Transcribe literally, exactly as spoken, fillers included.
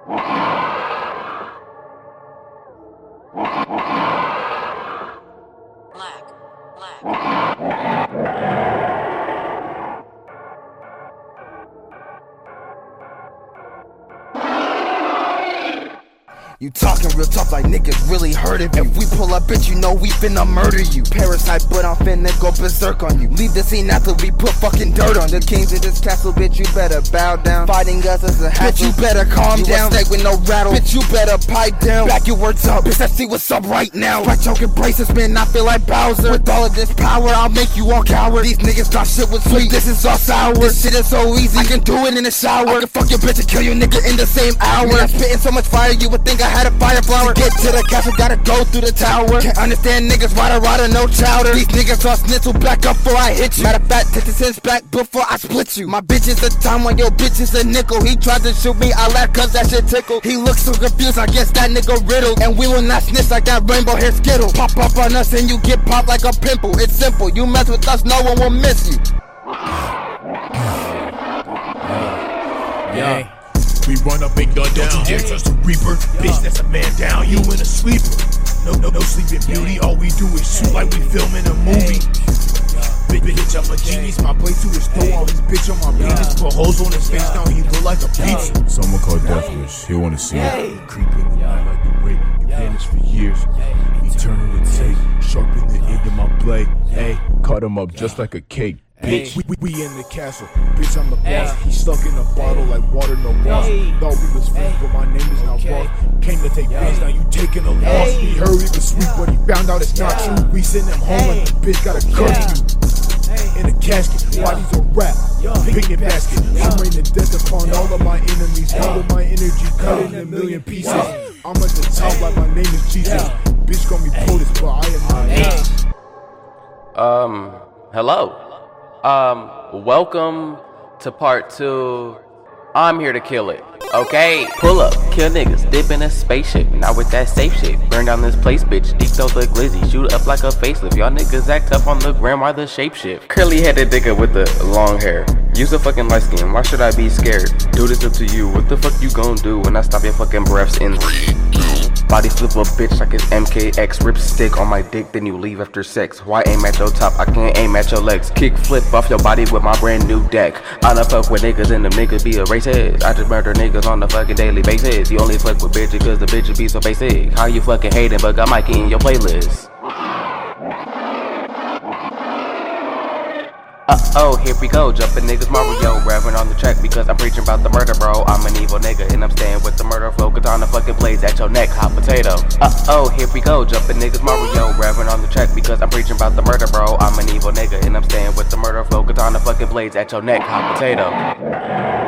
Black, black. You talking real tough like niggas really heard of you. If we pull up, bitch, you know we finna murder you. Parasite, but I'm finna go berserk on you. Leave the scene after we put fucking dirt on you. The kings of this castle, bitch, you better bow down. Fighting us is a hassle. Bitch, you better calm you down. You a snake with no rattle. Bitch, you better pipe down. Back your words up, bitch, let's see what's up right now. Strike choking braces, man, I feel like Bowser. With all of this power, I'll make you all coward. These niggas thought shit was sweet, this is all sour. This shit is so easy, I can do it in the shower. I can fuck your bitch and kill your nigga in the same hour. Man, I'm spitting so much fire, you would think I had a fire flower. To get to the castle, gotta go through the tower. Can't understand niggas, rada rada, no chowder. These niggas all snitzel, back up before I hit you. Matter of fact, take the sense back before I split you. My bitch is a time when your bitch is a nickel. He tried to shoot me, I laughed cause that shit tickled. He looks so confused, I guess that nigga riddled. And we will not snitch like that rainbow hair skittle. Pop up on us and you get popped like a pimple. It's simple, you mess with us, no one will miss you. Yeah. We run up and gun down. Don't you dare trust the Reaper. Bitch, that's a man down. You in a sleeper. No, no, no sleeping beauty. All we do is shoot like we filming a movie. Bitch, bitch, I'm a genius. My blade to his toe. All his bitch on my penis. Put holes on his face. Now he look like a pizza. Someone called Death Wish. He wanna see it. Creeping in the night like the way you vanished for years. Eternal and take. Sharpen the end of my blade. Hey, Cut him up just like a cake. bitch. We, we, we in the castle, bitch, I'm the boss. He stuck in a bottle like water, no boss. Thought we was friends, but my name is now boss. Came to take bins, now you taking a loss. He heard we was sweet, but he found out it's not true. We send him home like the bitch got a curfew. In a casket, bodies a rap, picnic basket. I'm raining death upon all of my enemies. All of my energy cut in a million pieces. I'm at the top like my name is Jesus. Bitch call me POTUS, but I am not Jesus. Um, hello. Um, welcome to part two. I'm here to kill it. Okay, pull up, kill niggas, dip in a spaceship, not with that safe shit. Burn down this place, bitch, deep throw the glizzy, shoot up like a facelift. Y'all niggas act up on the gram, why the shapeshift? Curly headed nigga with the long hair. Use a fucking light skin, why should I be scared? Do this up to you, what the fuck you gon' do when I stop your fucking breaths in three, two. Body flip a bitch like it's M K X. Rip stick on my dick, then you leave after sex. Why aim at your top? I can't aim at your legs. Kick flip off your body with my brand new deck. I don't fuck with niggas and them niggas be a racist. I just murder niggas on the fucking daily basis. You only fuck with bitches cause the bitches be so basic. How you fucking hating but got Mikey in your playlist? Uh-oh, here we go, jumping niggas Mario, rapping on the track because I'm preaching about the murder, bro. I'm an evil nigga and I'm staying with the murder flow, katana fucking blades at your neck, hot potato. Uh-oh, here we go, jumping niggas Mario, rapping on the track because I'm preaching about the murder, bro. I'm an evil nigga and I'm staying with the murder flow, katana fucking blades at your neck, hot potato.